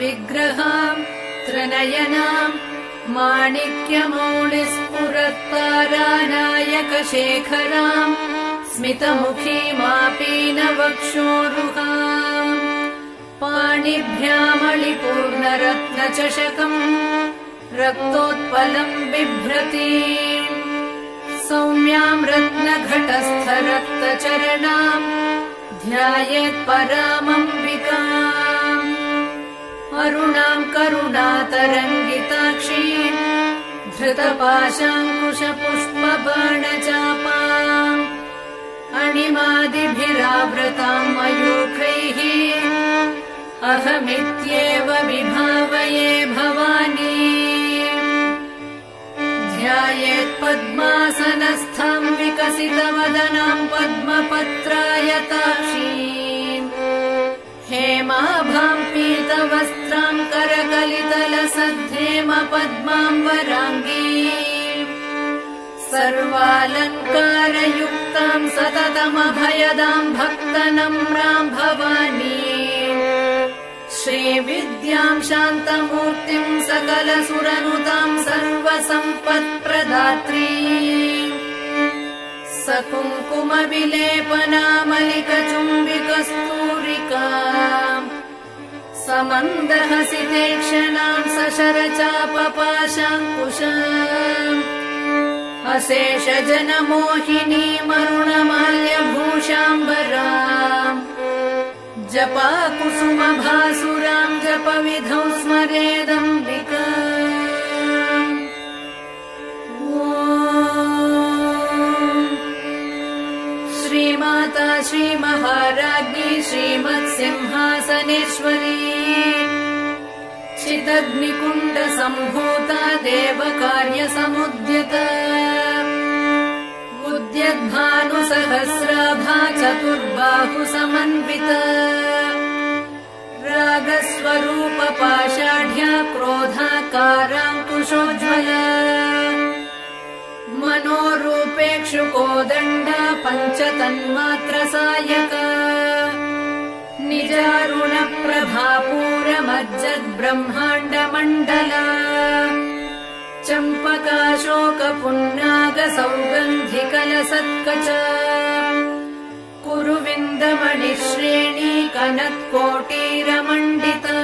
विग्रहाम् त्रिनयनाम् माणिक्यमौलिस्फुरत्तारानायकशेखराम् स्मितमुखीमापीनवक्षोरुहाम् पाणिभ्यामलिपूर्णरत्नचषकम् रक्तोत्पलम् बिभ्रतीम् सौम्याम् रत्नघटस्थरक्तचरणाम् ध्यायेत्परामम्बिकाम् अरुणाम् करुणातरङ्गिताक्षीम् धृतपाशाङ्कुशपुष्पबाणचापाम् अणिमादिभिरावृताम् मयूखैः अहमित्येव विभावये भवानी ध्यायेत्पद्मासनस्थम् विकसितवदनाम् पद्मपत्रायताक्षीम् हेमाभाम् पीतवस्त्राम् करकलितलसद्धेम पद्माम्बराङ्गीम् सर्वालङ्कारयुक्ताम् सततमभयदाम् भक्तनम्राम् भवानी श्रीविद्याम् शान्तमूर्तिम् सकलसुरनुताम् सर्वसम्पत्प्रदात्री सकुङ्कुमविलेपनामलिकचुम्बिकस्तूरिकाम् समन्दहसितेक्षणाम् सशरचापपाशाङ्कुशाम् अशेषजनमोहिनीमरुणमाल्यभूषाम्बराम् जपाकुसुमभासुराम् जपविधौ स्मरेदम्बिकाम् श्रीमाता श्रीमहाराज्ञी श्रीमत्सिंहासनेश्वरी चिदग्निकुण्डसम्भूता देवकार्यसमुद्यता उद्यद्भानुसहस्राभा चतुर्बाहुसमन्विता रागस्वरूपपाषाढ्या क्रोधाकाराङ्कुशोज्ज्वला मनोरूपेक्षुकोदण्डा पञ्चतन्मात्रसायका निजारुणप्रभापूरमज्जद्ब्रह्माण्डमण्डला चम्पकाशोकपुन्नागसौगन्धिकलसत्कचा कुरुविन्दमणिश्रेणी कनत्कोटीरमण्डिता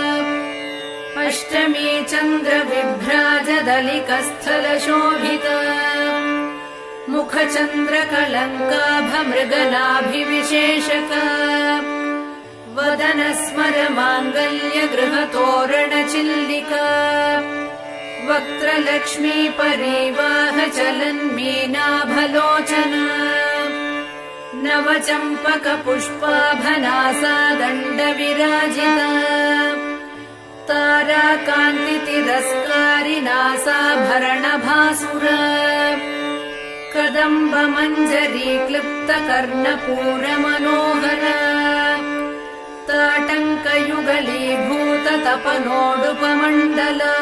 अष्टमी चन्द्रविभ्राजदलिकस्थलशोभिता मुखचन्द्रकलङ्काभमृगनाभिविशेषका वदनस्मरमाङ्गल्यगृहतोरणचिल्लिका वक्त्रलक्ष्मी परिवाहचलन्मीनाभलोचना नवचम्पकपुष्पाभनासा दण्डविराजिता ताराकान्तितिरस्कारिनासाभरणभासुरा कदम्बमञ्जरीक्लृप्तकर्णपूरमनोहरा ताटङ्कयुगलीभूततपनोडुपमण्डला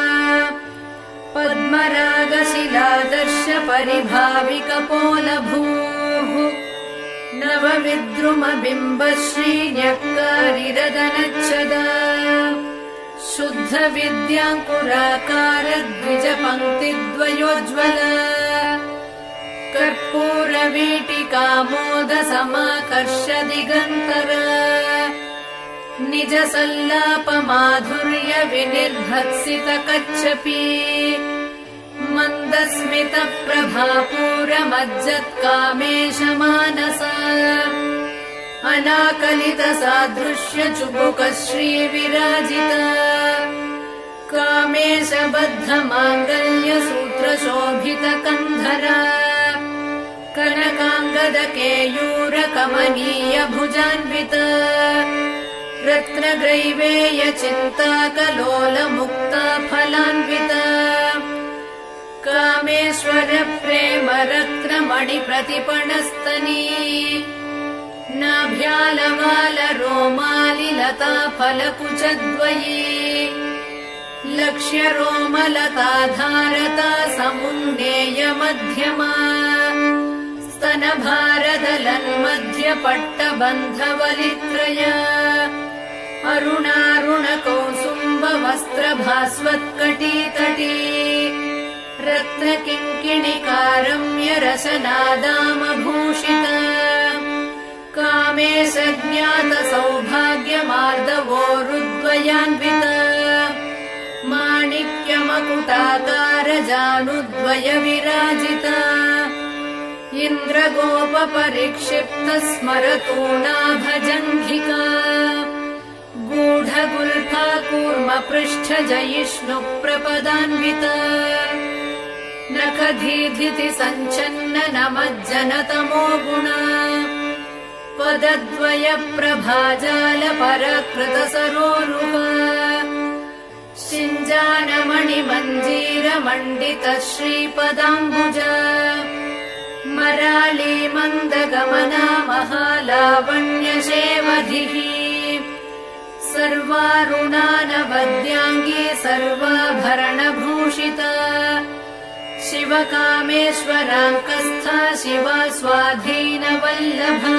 पद्मरागशिलादर्शपरिभाविकपोलभूः नवविद्रुमबिम्बश्रीन्यक्कारिरदनच्छदा शुद्धविद्याङ्कुराकारद्विजपङ्क्तिद्वयोज्ज्वला कर्पूरवीटिकामोदसमाकर्ष दिगन्तरा निजसल्लापमाधुर्यविनिर्भत्सितकच्छपी मन्दस्मितप्रभापूरमज्जत्कामेशमानसा अनाकलितसादृश्यचुबुकश्रीविराजिता कामेशबद्धमाङ्गल्यसूत्रशोभितकन्धरा कनकाङ्गदकेयूरकमनीयभुजान्विता रत्नग्रैवेयचिन्ताकलोलमुक्ता फलान्विता कामेश्वरप्रेमरत्नमणिप्रतिपणस्तनी नाभ्यालवालरोमालिलता फलकुचद्वयी लक्ष्यरोमलताधारता समुन्नेयमध्यमा स्तनभारदलन्मध्यपट्टबन्धवलित्रया अरुणारुणकौसुम्ब कदम्बवस्त्रभास्वत्कटीतटी रत्नकिङ्किणिकारम्यरसनादामभूषिता कामेशज्ञातसौभाग्यमार्दवोरुद्वयान्विता माणिक्यमकुटाकारजानुद्वयविराजिता इन्द्रगोपपरिक्षिप्तस्मरतूणाभजङ्घिका गूढगुल्फा कूर्मपृष्ठजयिष्णुप्रपदान्विता नखदीधिति सञ्चन्न नमज्जनतमो गुणा पदद्वयप्रभाजालपराकृतसरोरुहा शिञ्जानमणिमञ्जीरमण्डित श्रीपदाम्बुजा मराली मन्दगमना महालावण्यशेवधिः सर्वारुणानवद्याङ्गी सर्वाभरणभूषिता शिवकामेश्वराङ्कस्था शिवा स्वाधीनवल्लभा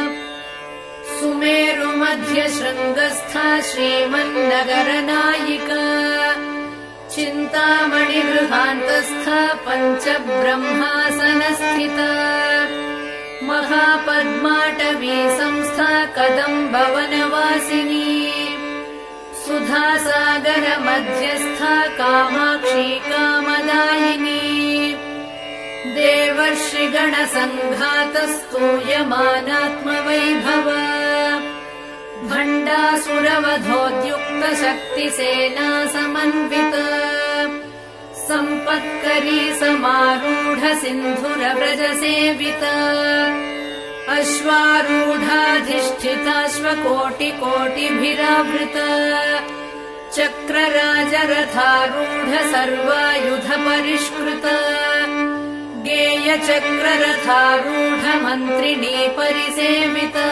सुमेरुमध्यशृङ्गस्था श्रीमन्नगरनायिका चिन्तामणिगृहान्तस्था पञ्चब्रह्मासनस्थिता महापद्माटवी संस्था कदम्बवनवासिनी सुधासागरमध्यस्था कामाक्षी कामदायिनी देवर्षिगणसङ्घातस्तूयमानात्मवैभवा भण्डासुरवधोद्युक्तशक्तिसेना समन्विता सम्पत्करी समारूढ सिन्धुरव्रजसेविता अश्वारूढाधिष्ठिताश्वकोटिकोटिभिरावृता चक्रराजरथारूढ सर्वायुधपरिष्कृता गेयचक्ररथारूढ मन्त्रिणी परिसेविता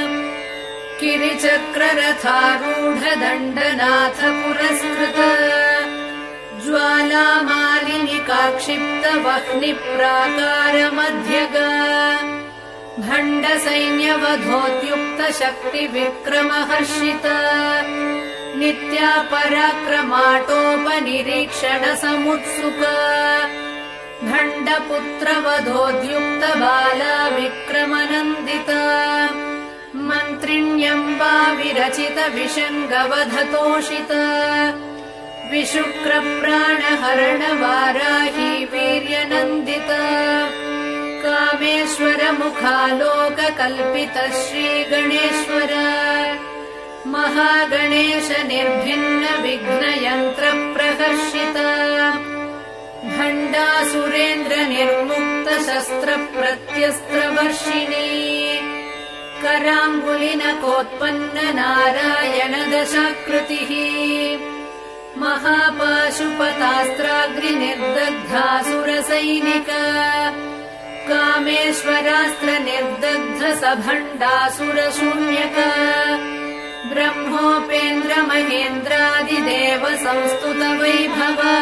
किरिचक्ररथारूढ दण्डनाथ पुरस्कृता ज्वालामालिनिकाक्षिप्त वह्निप्राकारमध्यगा भण्डसैन्यवधोद्युक्त शक्तिविक्रमहर्षिता नित्या पराक्रमाटोपनिरीक्षण समुत्सुका भण्डपुत्रवधोद्युक्त बाला विक्रमनन्दिता मन्त्रिण्यम्बा विरचित विषङ्गवधतोषिता विशुक्रप्राणहरणवाराही वीर्यनन्दिता कामेश्वर मुखालोककल्पित श्रीगणेश्वर महागणेश निर्भिन्न विघ्नयन्त्रप्रहर्षिता भण्डासुरेन्द्र निर्मुक्त शस्त्रप्रत्यस्त्रवर्षिणी कराङ्गुलिनकोत्पन्न नारायण दशाकृतिः महापाशुपतास्त्राग्निर्दग्धासुरसैनिका कामेश्वरास्त्र निर्दग्ध सभण्डासुरशून्यका ब्रह्मोपेन्द्र महेन्द्रादिदेव संस्तुत वैभवा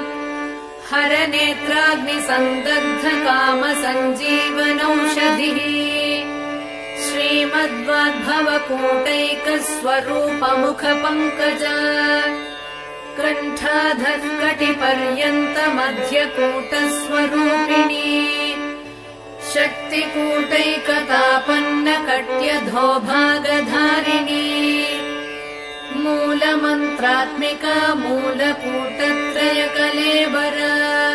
हरनेत्राग्निसन्दग्ध काम सञ्जीवनौषधिः श्रीमद्वाग्भवकूटैकस्वरूपमुखपङ्कजा कण्ठाधः कटिपर्यन्तमध्यकूटस्वरूपिणी शक्तिकूटैकतापन्नकट्यधोभागधारिणी मूलमन्त्रात्मिका मूलकूटत्रयकलेबरा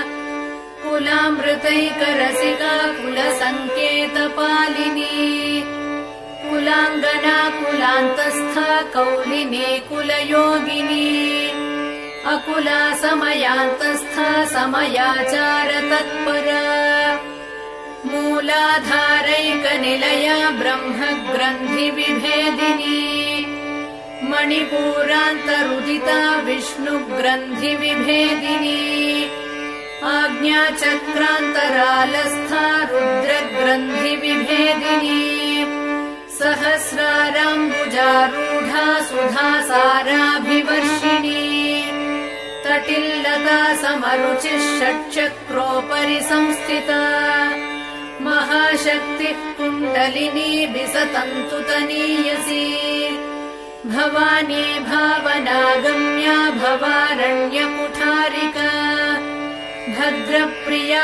कुलामृतैकरसिका कुलसङ्केतपालिनी कुलाङ्गना कुलान्तस्था कौलिनी कुलयोगिनी अकुला समयान्तस्था समयाचार तत्परा मूलाधारैकनिलया ब्रह्मग्रन्थिविभेदिनी मणिपूरान्तरुदिता विष्णुग्रन्थिविभेदिनी आज्ञाचक्रान्तरालस्था रुद्रग्रन्थिविभेदिनी सहस्राराम्बुजारूढा सुधासाराभिवर्षिणी तटिल्लता समरुचिः षट्चक्रोपरि संस्थिता महाशक्तिः कुण्डलिनी विसतन्तु तनीयसी भवानी भावनागम्या भवारण्यकुठारिका भद्रप्रिया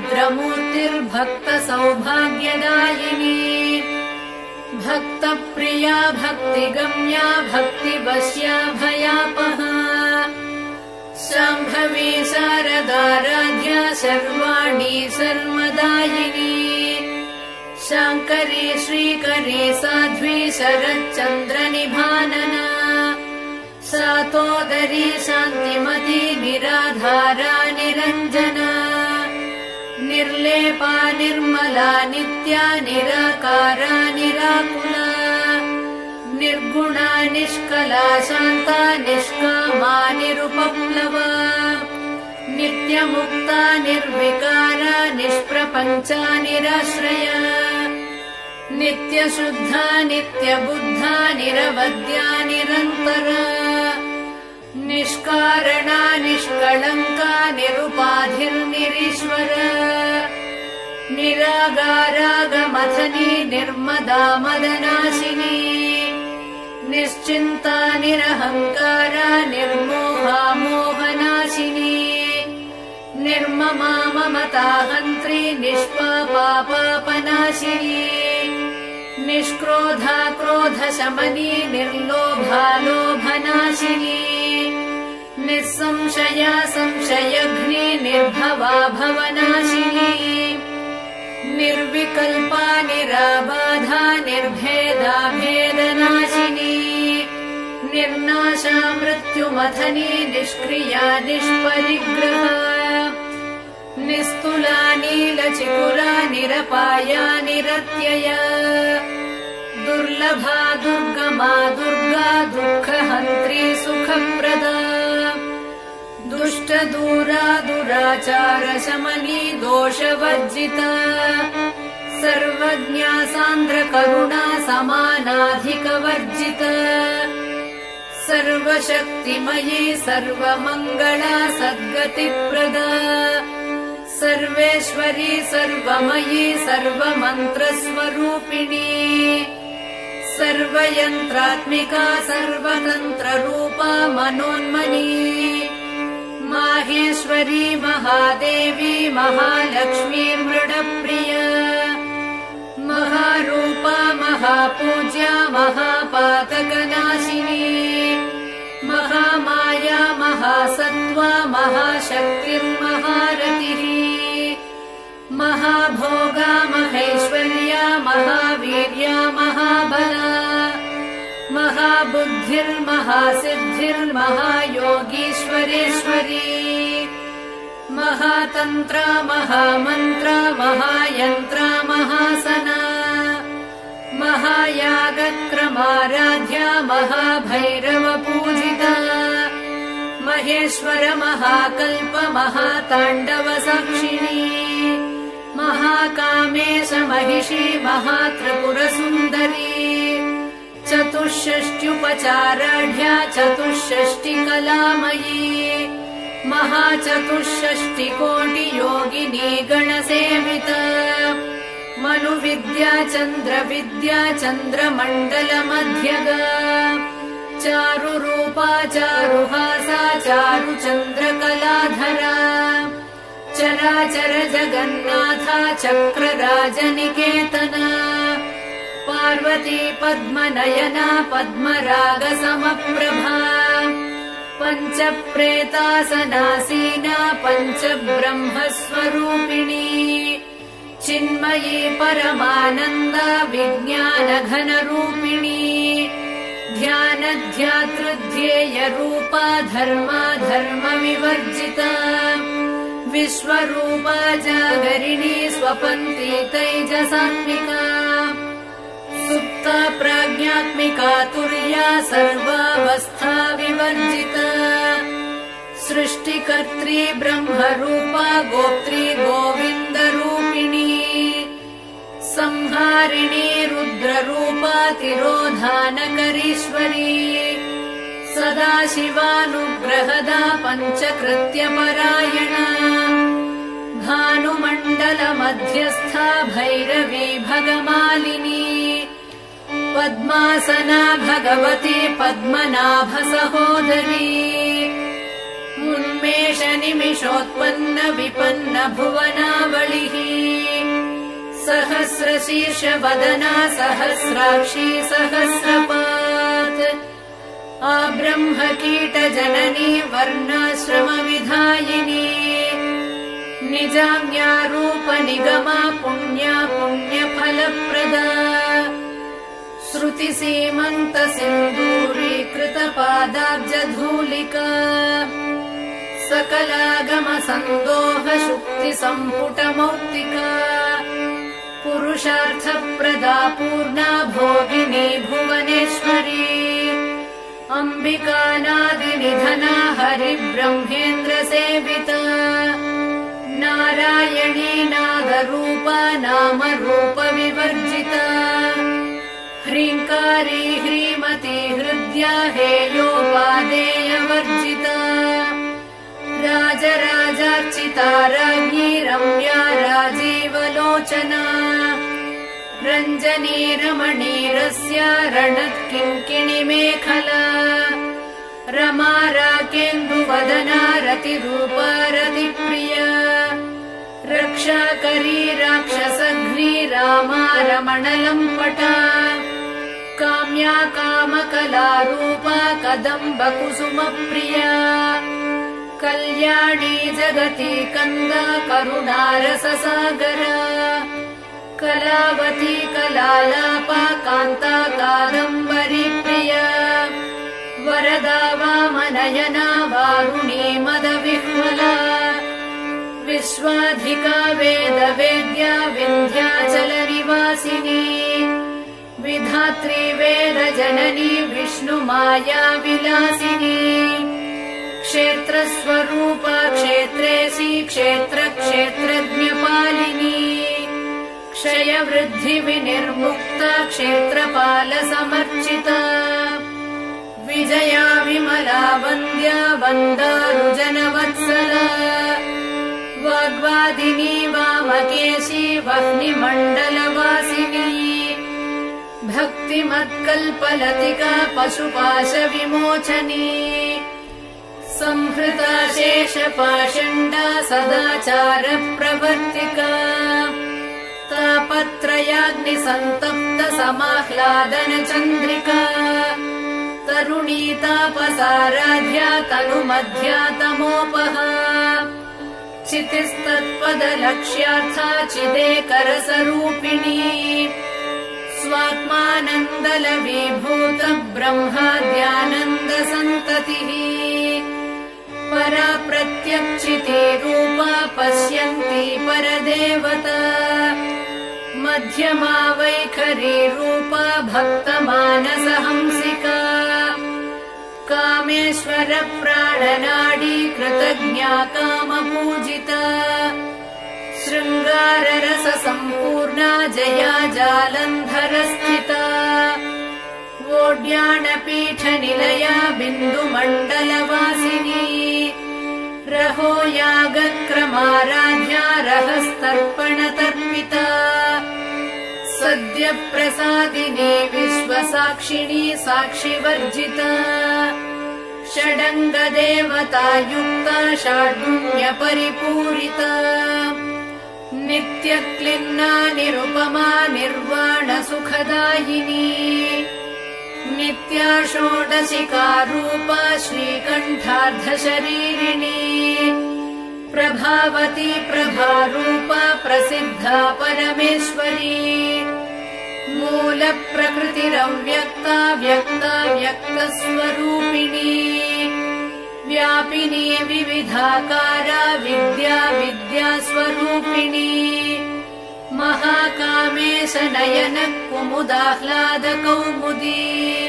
भद्रमूर्तिर्भक्तसौभाग्यदायिनी भक्तप्रिया भक्तिगम्या भक्तिवश्या भयापहा शाम्भवी शारदाराध्या सर्वाणी सर्वदायिनी शाङ्करी श्रीकरी साध्वी शरच्चन्द्रनिभानना सातोदरी शान्तिमती निराधारा निरञ्जना निर्लेपा निर्मला नित्या निराकारा निराकुला निर्गुणा निष्कला शान्ता निष्कामा निरुपप्लवा नित्यमुक्ता निर्विकारा निष्प्रपञ्चा निराश्रया नित्यशुद्धा नित्यबुद्धा निरवद्या निरन्तरा निष्कारणा निष्कळङ्का निरुपाधिर्निरीश्वरा निरागारागमथनी निर्मदा मदनाशिनी निश्चिन्ता निरहङ्कारा निर्मोहा मोहनाशिनी निर्ममा ममताहन्त्री निष्पापा पापनाशिनी निष्क्रोधा क्रोधशमनी निर्लोभा लोभनाशिनी निस्संशया संशयघ्नी निर्भवा भवनाशिनी निर्विकल्पा निराबाधा निर्भेदा भेदनाशिनी निर्नाशा मृत्युमथनी निष्क्रिया निष्परिग्रहा निस्तुला नीलचिकुरा निरपाया निरत्यया दुर्लभा दुर्गमा दुर्गा दुःखहन्त्री सुखप्रदा दुष्टदूरा दुराचारशमनी दोषवर्जिता सर्वज्ञा सान्द्रकरुणा समानाधिकवर्जिता सर्वशक्तिमयी सर्वमङ्गला सद्गतिप्रदा सर्वेश्वरी सर्वमयी सर्वमन्त्रस्वरूपिणी सर्वयन्त्रात्मिका सर्वतन्त्ररूपा मनोन्मनी माहेश्वरी महादेवी महालक्ष्मी मृडप्रिया महारूपा महापूज्या महापातकनाशिनी महामाया महासत्त्वा महाशक्तिर्महारतिः महाभोगा महेश्वर्या महावीर्या महाबला महाबुद्धिर्महासिद्धिर्महायोगीश्वरेश्वरी महातन्त्रा महामन्त्रा महायन्त्रा महासना महायागक्रमाराध्या महाभैरवपूजिता महेश्वर महाकल्प महाताण्डवसाक्षिणी महाकामेश महिषी महात्रिपुरसुन्दरी चतुष्षष्ट्युपचाराढ्या चतुष्षष्टिकलामयी महाचतुष्षष्टिकोटियोगिनी गणसेविता मनुविद्या चन्द्रविद्या चन्द्रमण्डलमध्यगा चारुरूपा चारुहासा चारुचन्द्रकलाधरा चराचर जगन्नाथा चक्रराजनिकेतना पार्वती पद्मनयना पद्मरागसमप्रभा पञ्चप्रेतासनासीना पञ्चब्रह्मस्वरूपिणी चिन्मयी परमानन्दा विज्ञानघनरूपिणी ध्यानध्यातृध्येयरूपा धर्मा धर्मविवर्जिता विश्वरूपा जागरिणी स्वपन्ती तैजसात्मिका सुप्ता प्राज्ञात्मिका तुर्या सर्वावस्था विवर्जिता सृष्टिकर्त्री ब्रह्मरूपा गोप्त्री गोविन्दरूपिणी संहारिणी रुद्ररूपा तिरोधानकरीश्वरी सदाशिवानुग्रहदा पञ्चकृत्यपरायणा भानुमण्डलमध्यस्था भैरवी भगमालिनी पद्मासना भगवती पद्मनाभसहोदरी उन्मेष निमिषोत्पन्न विपन्न भुवनावलिः सहस्रशीर्ष वदना सहस्राक्षी सहस्रपात् आब्रह्म कीट जननी वर्णाश्रमविधायिनी निजाज्ञारूप निगमा पुण्या पुण्यफलप्रदा श्रुतिसीमन्त सिन्दूरीकृत पादाब्जधूलिका सकलागम सन्दोह शुक्ति सम्पुटमौक्तिका पुरुषार्थप्रदा पूर्णा भोगिनी भुवनेश्वरी अम्बिकानादिनिधना हरिब्रह्मेन्द्र सेविता नारायणी नादरूपा नामरूप विवर्जिता ह्रीङ्कारी ह्रीमती हृद्या हेयोपादेयवर्जिता राजराजार्चिता राज्ञी रम्या राजीवलोचना रञ्जनी रमणीरस्या रणत्किङ्किणी मेखला रमा राकेन्दुवदना रतिरूपा रतिप्रिया रक्षाकरी राक्षसघ्नी रामा रमणलम्पटा काम्या कामकलारूपा कदम्बकुसुमप्रिया कल्याणी जगती कन्दा करुणारससागरा कलावती कलालापा कान्ता कादम्बरी प्रिया वरदा वामनयना वारुणी मदविह्वला विश्वाधिका वेदवेद्या विन्ध्याचलनिवासिनी विधात्री वेदजननी विष्णुमाया विलासिनी क्षेत्रस्वरूपा क्षेत्रेशी क्षेत्रक्षेत्रज्ञपालिनी क्षयवृद्धिविनिर्मुक्ता क्षेत्रपालसमर्चिता विजया विमला वन्द्या वन्दारुजनवत्सला वाग्वादिनी वामकेशी वह्निमण्डलवासिनी भक्तिमत्कल्पलतिका पशुपाशविमोचनी संहृता शेषपाषण्डा सदाचारप्रवर्तिका तापत्रयाग्निसन्तप्त समाह्लादनचन्द्रिका तरुणी तापसाराध्या तनुमध्या तमोपहा चितिस्तत्पदलक्ष्यार्था चिदेकरसरूपिणी स्वात्मानन्दलवीभूत ब्रह्माद्यानन्दसन्ततिः परा प्रत्यक्षिते रूपा पश्यन्ती परदेवता मध्यमा वैखरी रूपा भक्तमानसहंसिका कामेश्वर प्राणनाडी कृतज्ञा कामपूजिता शृङ्गाररससम्पूर्णा जया जालन्धरस्थिता वोड्याणपीठनिलया बिन्दुमण्डलवासिनी रहो यागक्रमाराध्या रहस्तर्पणतर्पिता सद्यप्रसादिनी विश्वसाक्षिणी साक्षिवर्जिता षडङ्गदेवतायुक्ता षाड्गुण्यपरिपूरिता नित्यक्लिन्ना निरुपमा निर्वाणसुखदायिनी नित्या षोडशिकारूपा श्रीकण्ठार्धशरीरिणी प्रभावती प्रभारूपा प्रसिद्धा परमेश्वरी मूलप्रकृतिरव्यक्ता व्यक्ता व्यक्तस्वरूपिणी व्यापिनी विविधाकारा विद्या विद्यास्वरूपिणी महाकामेशनयन कुमुदाह्लादकौमुदी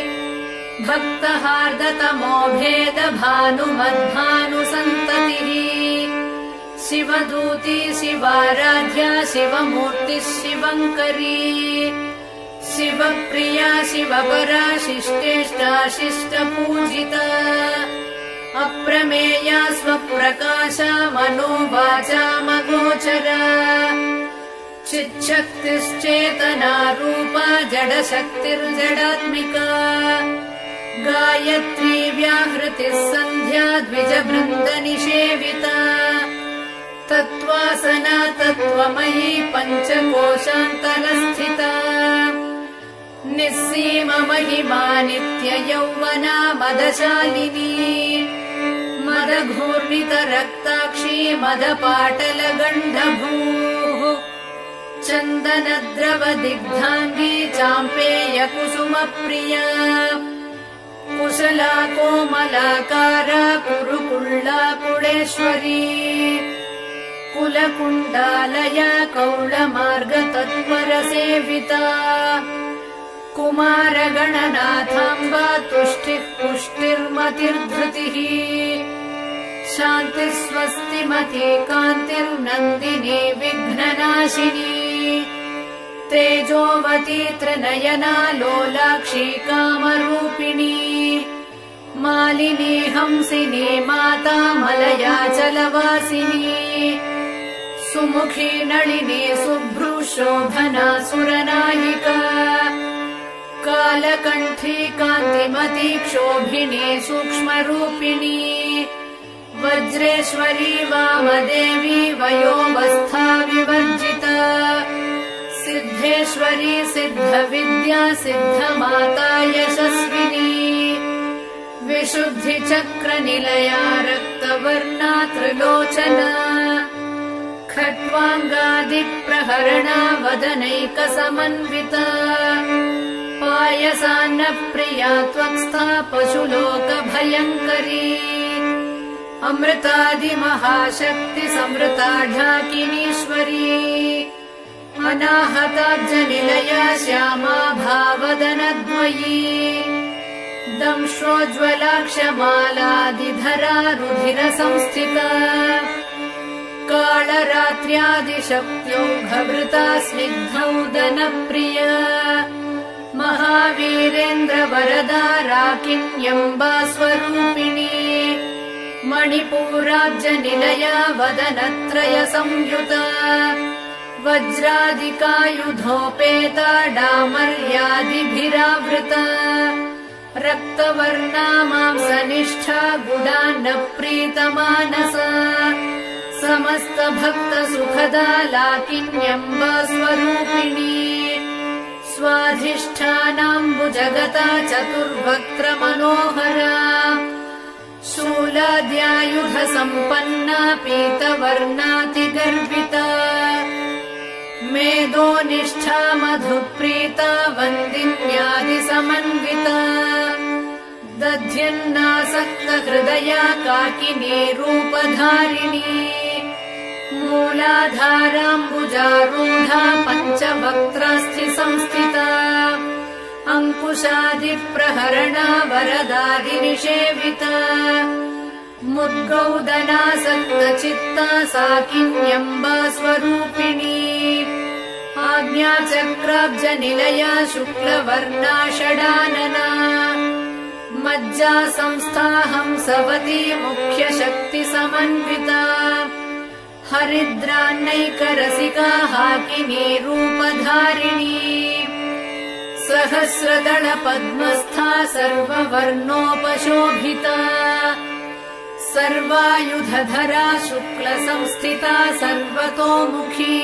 भक्तहार्दतमो भेद भानुमद्भानुसन्ततिः शिवदूती शिवाराध्या शिवमूर्तिः शिवङ्करी शिवप्रिया शिवपरा शिष्टेष्टा शिष्टपूजिता अप्रमेया स्वप्रकाशा मनोवाचामगोचरा चिच्छक्तिश्चेतना रूपा जडशक्तिर्जडात्मिका गायत्री व्याहृतिः सन्ध्या द्विजवृन्दनिषेविता तत्त्वासना तत्त्वमयी पञ्चकोशान्तरस्थिता निस्सीममहिमा नित्ययौवना मदशालिनी मदघूर्णितरक्ताक्षी मदपाटलगण्डभूः चन्दनद्रवदिग्धाङ्गी चाम्पेयकुसुमप्रिया कुशला कोमलाकारा कुरुकुल्ला कुलेश्वरी कुलकुण्डालया कौलमार्गतत्परसेविता कुमारगणनाथाम्बा तुष्टिः पुष्टिर्मतिर्धृतिः शान्तिः स्वस्तिमती कान्तिर्नन्दिनी विघ्ननाशिनी तेजोवती त्रिनयना लोलाक्षी कामरूपिणी मालिनी हंसिनी माता मलयाचलवासिनी सुमुखी नळिनी शुभ्रूशोभना सुरनायिका कालकण्ठी कान्तिमती क्षोभिनी सूक्ष्मरूपिणी वज्रेश्वरी वामदेवी वयोवस्था विवर्जिता सिद्धेश्वरी सिद्धविद्या सिद्धमाता यशस्विनी विशुद्धिचक्रनिलया रक्तवर्णा त्रिलोचना खट्वाङ्गादिप्रहरणा वदनैकसमन्विता पायसान्नप्रिया त्वक्स्था पशुलोकभयङ्करी अमृतादिमहाशक्तिसमृता ढाकिनीश्वरी अनाहताब्जनिलया श्यामा भावदनद्वयी दंश्रोज्ज्वलाक्षमालादिधरा रुधिरसंस्थिता कालरात्र्यादिशक्त्यौघभृता स्निग्धौदनप्रिया महावीरेन्द्रवरदा राकिन्यम्बा स्वरूपिणी मणिपूराब्जनिलया वदनत्रयसंयुता वज्रादिकायुधोपेता डामर्यादिभिरावृता रक्तवर्णा मांसनिष्ठा गुडान्नप्रीतमानसा समस्तभक्तसुखदा लाकिन्यम्बा स्वरूपिणी स्वाधिष्ठानाम्बुजगता चतुर्वक्त्रमनोहरा शूलाद्यायुधसम्पन्ना पीतवर्णातिगर्विता मेदोनिष्ठा मधुप्रीता वन्दिन्यादिसमन्विता दध्यन्नासक्तहृदया काकिनी रूपधारिणी मूलाधाराम्बुजारूढा पञ्चवक्त्रस्थिसंस्थिता अङ्कुशादिप्रहरणा वरदादिनिषेविता मुद्गौदनासक्तचित्ता साकिन्यम्बा स्वरूपिणी आज्ञाचक्राब्जनिलया शुक्लवर्णा षडानना मज्जा संस्था हंसवती मुख्यशक्तिसमन्विता हरिद्रान्नैकरसिका हाकिनी रूपधारिणी सहस्रदलपद्मस्था सर्ववर्णोपशोभिता सर्वायुधधरा शुक्लसंस्थिता सर्वतोमुखी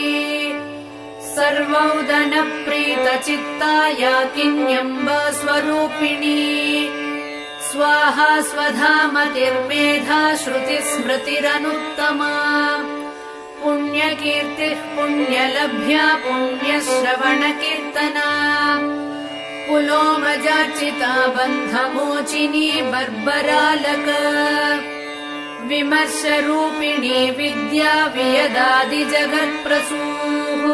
सर्वौदनप्रीतचित्ता याकिन्यम्बा स्वरूपिणी स्वाहा स्वधामतिर्मेधा श्रुतिस्मृतिरनुत्तमा पुण्यकीर्तिः पुण्यलभ्या पुण्यश्रवणकीर्तना पुलोमजार्चिता बन्धमोचिनी बर्बरालक विमर्शरूपिणी विद्या वियदादिजगत्प्रसूः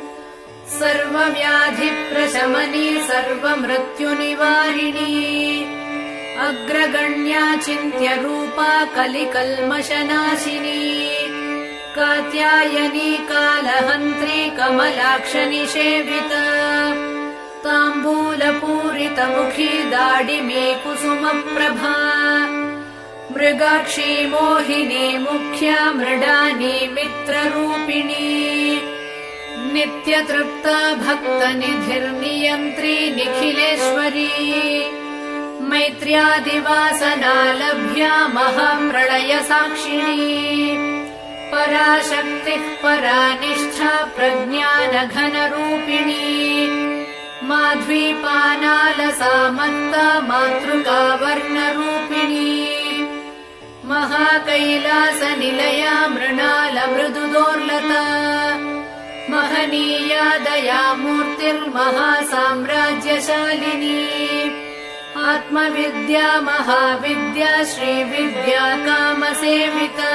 सर्वव्याधिप्रशमनी सर्वमृत्युनिवारिणी अग्रगण्या चिन्त्यरूपा कलिकल्मषनाशिनी कात्यायनी कालहन्त्री कमलाक्षनिषेविता ताम्बूलपूरितमुखी दाडिमी कुसुमप्रभा मृगाक्षी मोहिनी मुख्या मृडानी मित्ररूपिणी नित्यतृप्ता भक्तनिधिर्नियन्त्री निखिलेश्वरी मैत्र्यादिवासनालभ्या महाप्रलयसाक्षिणी पराशक्तिः परानिष्ठा प्रज्ञानघनरूपिणी माध्वीपानालसामत्ता मातृकावर्णरूपिणी महाकैलासनिलया मृणालमृदुदोर्लता महनीया दयामूर्तिर्महासाम्राज्यशालिनी आत्मविद्या महाविद्या श्रीविद्या कामसेविता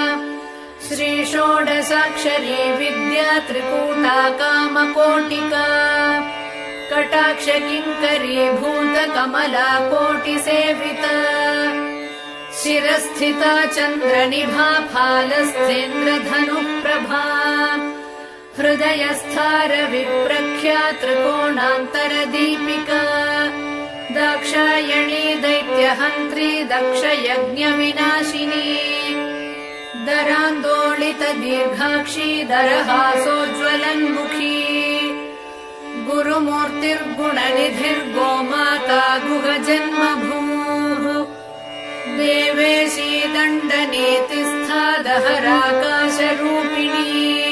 श्रीषोडशाक्षरी विद्या त्रिकूटा कामकोटिका कटाक्षकिङ्करी भूतकमला कोटिसेविता शिरस्थिता चन्द्रनिभा फालस्थेन्द्रधनुप्रभा हृदयस्थारविप्रख्या त्रिकोणान्तरदीपिका दाक्षायणी दैत्यहन्त्री दक्षयज्ञविनाशिनी दरान्दोलितदीर्घाक्षी दरहासोज्ज्वलन्मुखी गुरुमूर्तिर्गुणनिधिर्गोमाता गुहजन्मभूः देवेशी दण्डनीतिस्था दहराकाशरूपिणी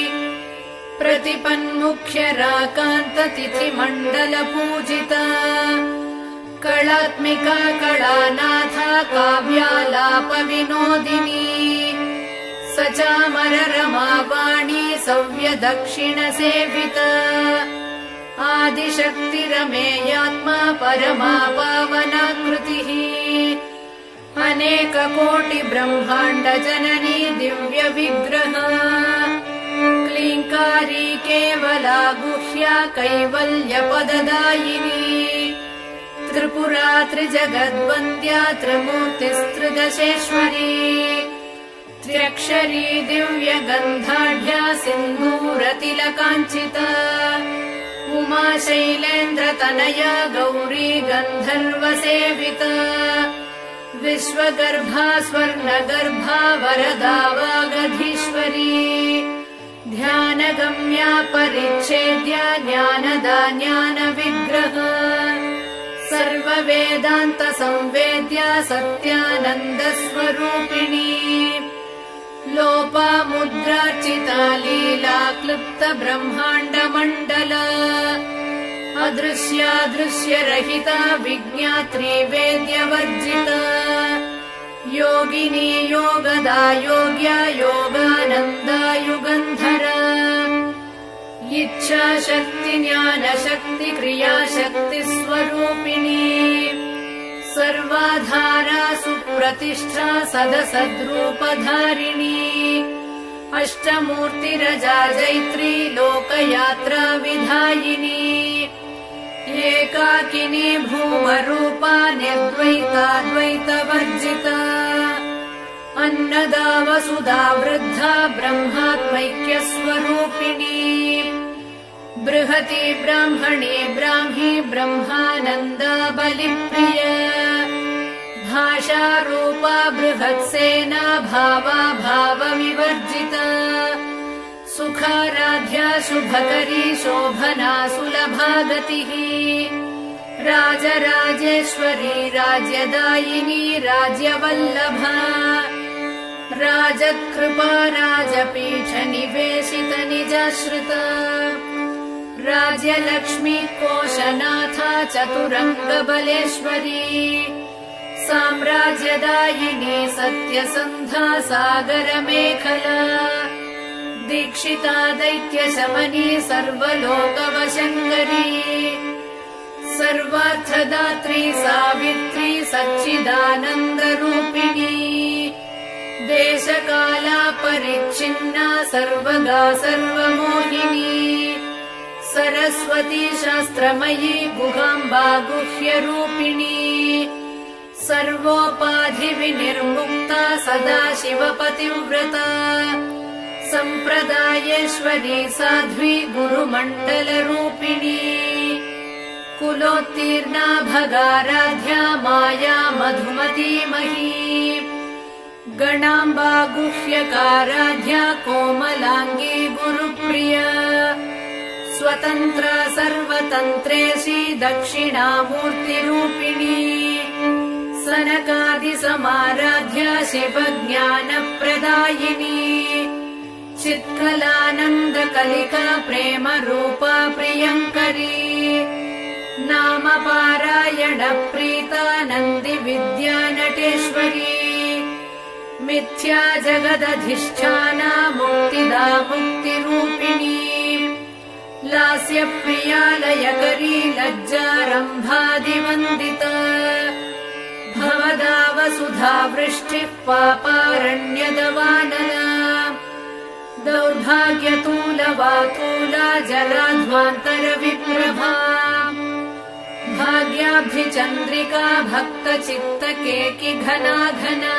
प्रतिपन्मुख्यराकान्ततिथिमण्डलपूजिता कलात्मिका कलानाथा काव्यालापविनोदिनी सचामररमावाणी सव्यदक्षिणसेविता आदिशक्तिरमेयात्मा परमा पावनाकृतिः अनेककोटिब्रह्माण्डजननी दिव्यविग्रह क्लीङ्कारी केवला गुह्या कैवल्यपददायिनी त्रिपुरा त्रिजगद्वन्द्या त्रिमूर्तिस्त्रिदशेश्वरी त्र्यक्षरी दिव्यगन्धाढ्या सिन्धूरतिलकाञ्चिता उमा शैलेन्द्रतनया गौरी गन्धर्वसेविता विश्वगर्भा स्वर्णगर्भा वरदा वागधीश्वरी ध्यानगम्या परिच्छेद्या ज्ञानदा ज्ञानविग्रह सर्ववेदान्तसंवेद्या सत्यानन्दस्वरूपिणी लोपामुद्रार्चिता लीला क्लुप्तब्रह्माण्डमण्डला अदृश्यादृश्यरहिता विज्ञात्री वेद्यवर्जिता योगिनी योगदा योग्या योगानन्दा युगन्धरा इच्छाशक्ति ज्ञानशक्ति क्रियाशक्तिस्वरूपिणी सर्वाधारा सुप्रतिष्ठा सदसद्रूपधारिणी अष्टमूर्तिरजा जैत्री लोकयात्रा विधायिनी एकाकिनी भूमरूपा निर्द्वैताद्वैतवर्जिता अन्नदा वसुधा वृद्धा ब्रह्मात्मैक्यस्वरूपिणी बृहती ब्राह्मणी ब्राह्मी ब्रह्मानन्दा बलिप्रिया भाषारूपा बृहत्सेना भावा भावविवर्जिता सुखाराध्या शुभकरी शोभना सुलभा गतिः राजराजेश्वरी राज्यदायिनी राज्यवल्लभा राजत्कृपा राजपीठ निवेशित निजाश्रिता राज्यलक्ष्मी कोशनाथा चतुरङ्गबलेश्वरी साम्राज्यदायिनी सत्यसन्धा सागरमेखला दीक्षिता दैत्यशमनी सर्वलोकवशङ्करी सर्वार्थदात्री सावित्री सच्चिदानन्दरूपिणी देशकाला परिच्छिन्ना सर्वगा सर्वमोहिनी सरस्वती शास्त्रमयी गुहाम्बा गुह्यरूपिणी सर्वोपाधिविनिर्मुक्ता सदाशिवपतिव्रता सम्प्रदायेश्वरी साध्वी गुरुमण्डलरूपिणी कुलोत्तीर्णा भगाराध्या माया मधुमतीमही गणाम्बा गुह्यकाराध्या कोमलाङ्गी गुरुप्रिया स्वतन्त्रा सर्वतन्त्रेशी दक्षिणामूर्तिरूपिणी सनकादिसमाराध्या शिवज्ञानप्रदायिनी चित्कलानन्दकलिका प्रेमरूपा प्रियङ्करी नामपारायणप्रीता नन्दिविद्या नटेश्वरी मिथ्या जगदधिष्ठाना मुक्तिदा मुक्तिरूपिणी लास्यप्रियालयकरी लज्जारम्भादिवन्दिता भवदावसुधा वृष्टिः पापारण्यदवानला दौर्भाग्यतूलवातूला जलाध्वान्तरविप्रभा भाग्याब्धिचन्द्रिका भक्तचित्तकेकि घना घना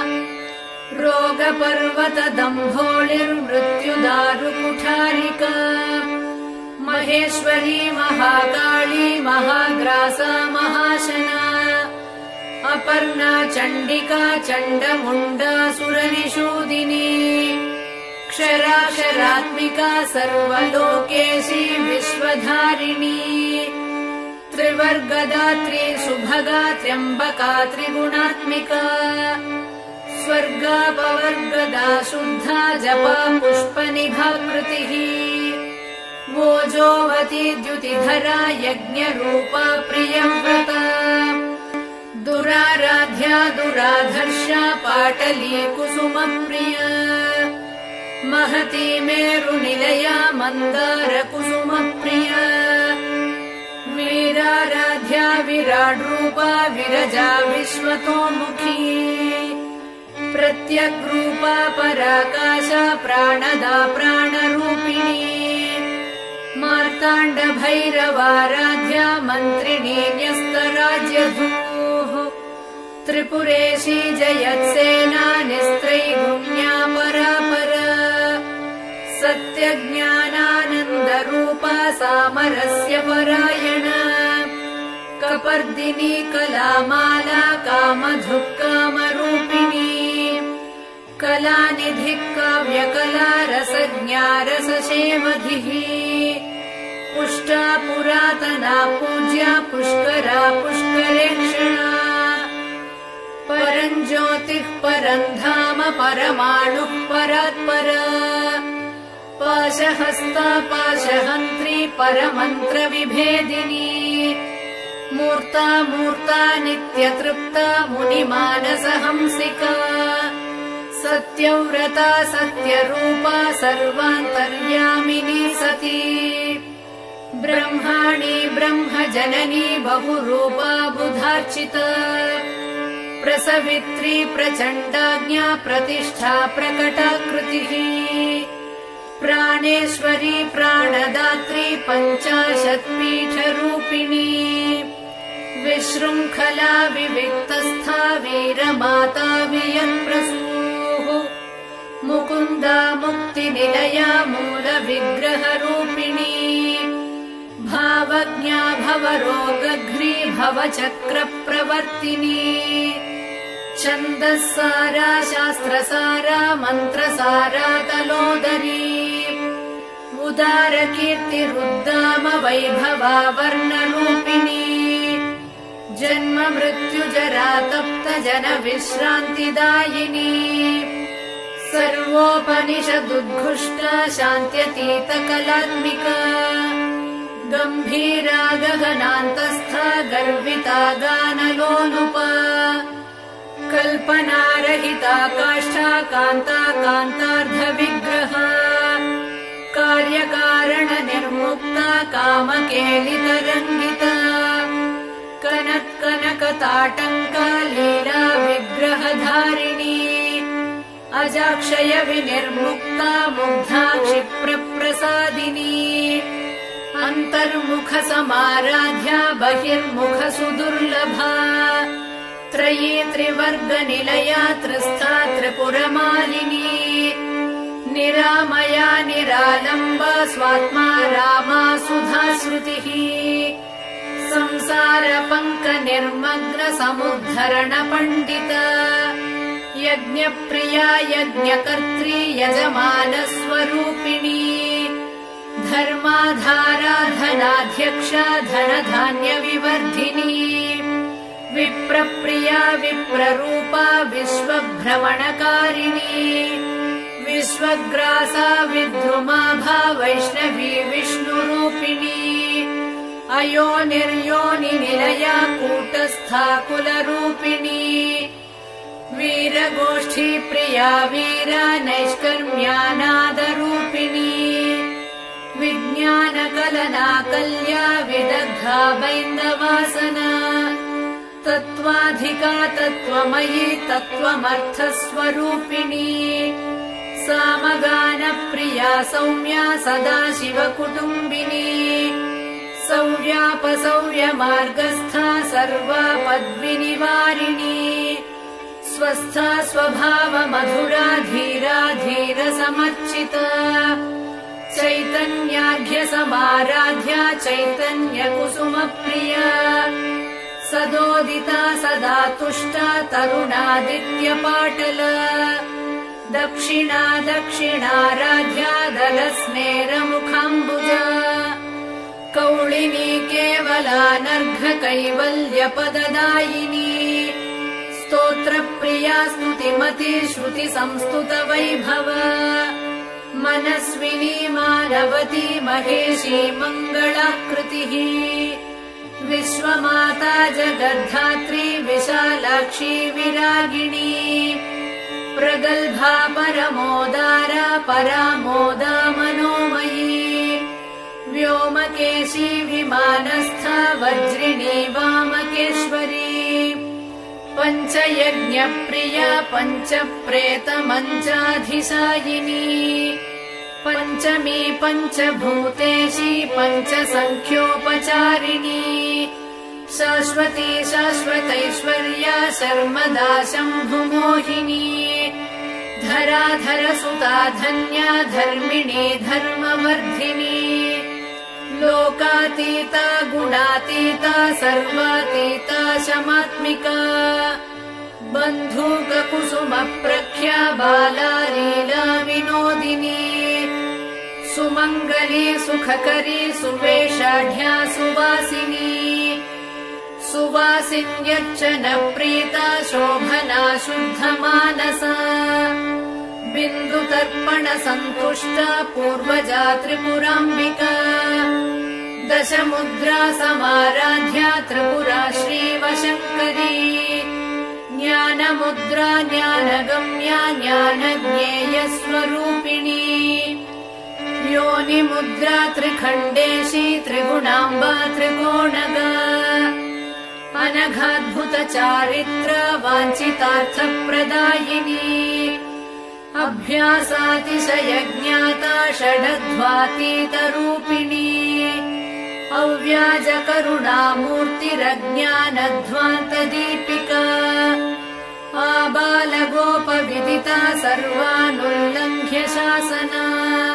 रोगपर्वतदम्भोलिर्मृत्युदारुकुठारिका महेश्वरी महाकाली महाग्रासा महाशना अपर्णा चण्डिका चण्डमुण्डासुरनिषूदिनी क्षराक्षरात्मिका सर्वलोकेशी विश्वधारिणी त्रिवर्गदात्री सुभगा त्र्यम्बका त्रिगुणात्मिका स्वर्गापवर्गदा शुद्धा जपा पुष्पनिभाकृतिः वोजोवती द्युतिधरा यज्ञरूपा प्रियव्रता दुराराध्या दुराधर्षा पाटली कुसुमप्रिया महती मेरुनिलया मन्दारकुसुमप्रिया वीराराध्या विराड्रूपा विरजा विश्वतोमुखी प्रत्यग्रूपा पराकाशा प्राणदा प्राणरूपिणी मार्ताण्डभैरवाराध्या मन्त्रिणी न्यस्तराज्यधूः त्रिपुरेशी जयत्सेना निस्त्रैगुण्या परापरा सत्यज्ञानानन्दरूपा सामरस्य परायणा कपर्दिनी कलामाला कामधुक् कामरूपिणी कलानिधिः काव्यकला रसज्ञा रससेवधिः पुष्टा पुरातना पूज्या पुष्करा पुष्करेक्षणा परञ्ज्योतिः परन्धाम परमाणुः परात्परा पाशहस्ता पाशहन्त्री परमन्त्रविभेदिनी मूर्ता मूर्ता नित्यतृप्ता मुनिमानसहंसिका सत्यव्रता सत्यरूपा सर्वान्तर्यामिनी सती ब्रह्माणी ब्रह्मजननी बहुरूपा बुधार्चिता प्रसवित्री प्रचण्डाज्ञा प्रतिष्ठा प्रकटाकृतिः प्राणेश्वरी प्राणदात्री पञ्चाशत्पीठरूपिणी विशृङ्खला विविक्तस्था वीरमाता वियत्प्रसूः मुकुन्दा मुक्तिनिलया मूलविग्रहरूपिणी भावज्ञा भवरोगघ्री भवचक्रप्रवर्तिनी छन्दःसारा शास्त्रसारा मन्त्रसारा तलोदरी उदारकीर्तिरुद्दाम वैभवा वर्णरूपिणी जन्म मृत्युजरा तप्त जन विश्रान्तिदायिनी सर्वोपनिषदुद्घुष्टा शान्त्यतीत कलात्मिका गम्भीरा गगनान्तस्था गर्विता गानलोलुपा कल्पनारहिता काष्ठा कान्ता कान्तार्धविग्रहा कार्यकारण निर्मुक्ता कामकेलितरङ्गिता कनत्कनकताटङ्का लीला विग्रहधारिणी अजाक्षय विनिर्मुक्ता मुग्धा क्षिप्रप्रसादिनी अन्तर्मुख समाराध्या बहिर्मुख सुदुर्लभा त्रयी त्रिवर्गनिलया त्रिस्था त्रिपुरमालिनी निरामया निरालम्बा स्वात्मा रामा सुधाश्रुतिः संसारपङ्कनिर्मग्न समुद्धरण पण्डिता यज्ञप्रिया यज्ञकर्त्री यजमानस्वरूपिणी धर्मा धर्माधारा धनाध्यक्षा धनधान्यविवर्धिनी विप्रप्रिया विप्ररूपा विश्वभ्रमणकारिणी विश्वग्रासा विद्रुमाभा वैष्णवी विष्णुरूपिणी अयोनिर्योनिनिलया कूटस्था कुलरूपिणी वीरगोष्ठी प्रिया वीरा नैष्कर्म्यानादरूपिणी विज्ञानकलना कल्या विदग्धा बैन्दवासना तत्त्वाधिका तत्त्वमयी तत्त्वमर्थस्वरूपिणी सामगानप्रिया सौम्या सदाशिवकुटुम्बिनी सौर्यापसौर्यमार्गस्था सर्वापद्विनिवारिणी स्वस्था स्वभावमधुरा धीरा धीरसमर्चिता चैतन्याढ्यसमाराध्या चैतन्यकुसुमप्रिया सदोदिता सदा तुष्टा तरुणादित्यपाटला दक्षिणा दक्षिणाराध्या दलस्मेरमुखाम्बुजा कौलिनी केवलानर्घ कैवल्यपददायिनी स्तोत्रप्रिया स्तुतिमती श्रुतिसंस्तुतवैभव मनस्विनी मानवती महेशी मङ्गलाकृतिः विश्वमाता जगद्धात्री विशालाक्षी विरागिणी प्रगल्भा परमोदारा परामोदा मनोमयी व्योमकेशी विमानस्था वज्रिणी वामकेश्वरी पञ्चयज्ञप्रिया पञ्चप्रेतमञ्चाधिशायिनी पञ्चमी पञ्चभूतेशी पञ्चसङ्ख्योपचारिणी शाश्वती शाश्वतैश्वर्या शर्मदा शम्भुमोहिनी धराधरसुता धन्या धर्मिणी धर्मवर्धिनी लोकातीता गुणातीता सर्वातीता शमात्मिका बन्धूककुसुमप्रख्या बाला लीला विनोदिनी सुमङ्गली सुखकरी सुवेशाढ्या सुवासिनी सुवासिन्यर्चनप्रीता शोभना शुद्धमानसा बिन्दुतर्पणसन्तुष्टा पूर्वजा त्रिपुराम्बिका दशमुद्रा समाराध्या त्रिपुरा श्रीवशङ्करी ज्ञानमुद्रा ज्ञानगम्या ज्ञानज्ञेयस्वरूपिणी योनिमुद्रा त्रिखण्डेशी त्रिगुणाम्बा त्रिकोणगा अनघाद्भुतचारित्र वाञ्छितार्थप्रदायिनी अभ्यासातिशयज्ञाता षडध्वातीतरूपिणी अव्याजकरुणामूर्तिरज्ञानध्वान्तदीपिका आबालगोपविदिता सर्वानुल्लङ्घ्य शासना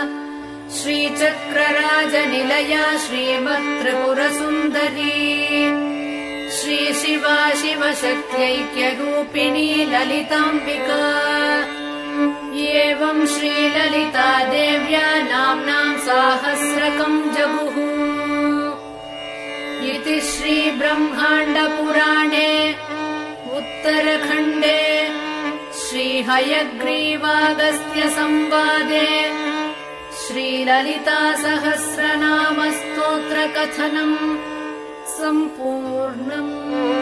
श्रीचक्रराजनिलया श्रीमत्त्रिपुरसुन्दरी श्रीशिवा शिवशक्त्यैक्यरूपिणी ललिताम्बिका एवं श्रीललिता देव्या नाम्नां साहस्रकं जगुः इति श्रीब्रह्माण्डपुराणे उत्तरखण्डे श्रीहयग्रीवागस्त्यसंवादे श्रीललितासहस्रनामस्तोत्रकथनम् सम्पूर्णम्।